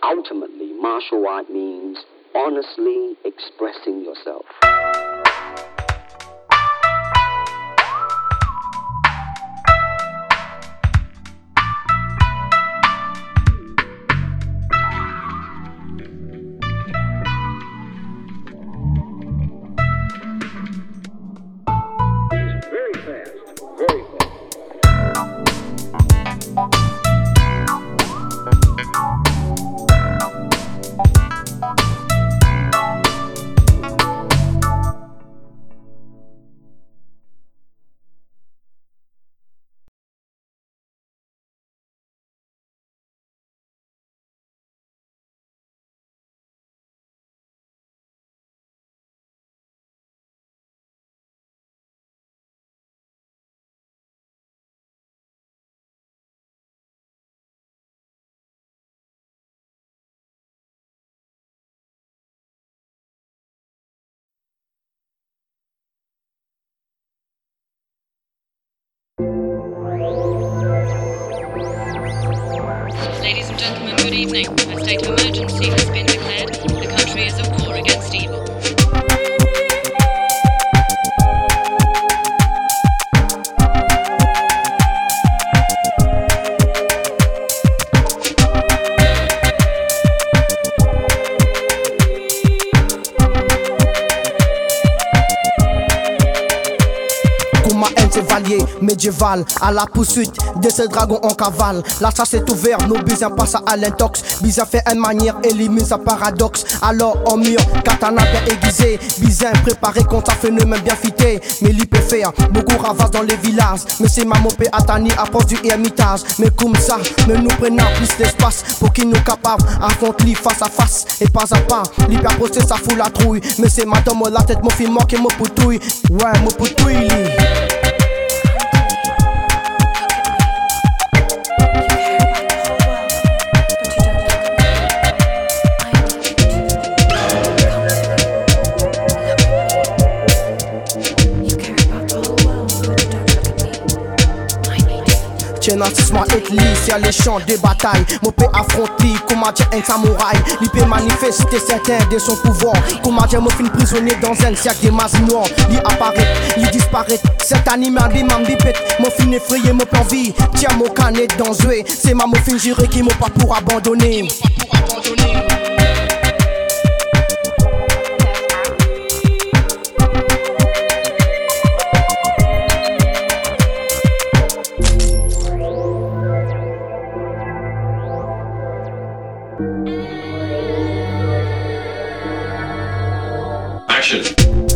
Ultimately, martial art means honestly expressing yourself. Very fast, very fast. Ladies and gentlemen, good evening. A state of emergency has been declared. The country is at war against evil. Ma haine chevalier médiéval à la poursuite de ces dragons en cavale. La chasse est ouverte, nos bisins passent à l'intox. Bizin fait une manière, élimine sa paradoxe. Alors en mur, katana bien aiguisé. Bizin préparé contre un phénomène bien fité. Mais l'IP faire, beaucoup ravassent dans les villages. Mais c'est ma mopé Atani à poste du ermitage. Mais comme ça, mais nous prenons plus d'espace pour qu'ils nous capables affrontent l'IP face à face. Et pas à pas, l'hyper posté ça fout la trouille. Mais c'est madame la tête, mon film manque et mon poutouille. Ouais, mon poutouille. Tienassement et lisse, y'a les champs de bataille. Mon père affronté, comment dire un samouraï. L'IP manifester certain de son pouvoir. Comment dire mon fin prisonnier dans un cercle de masse noire. Il apparaît, il disparaît. Cet animal dit m'en bipette. Mon fin effrayé, mon plan vie. Tiens mon canet dans jouet. C'est ma mon fin juré qui m'a pas pour abandonner. Action.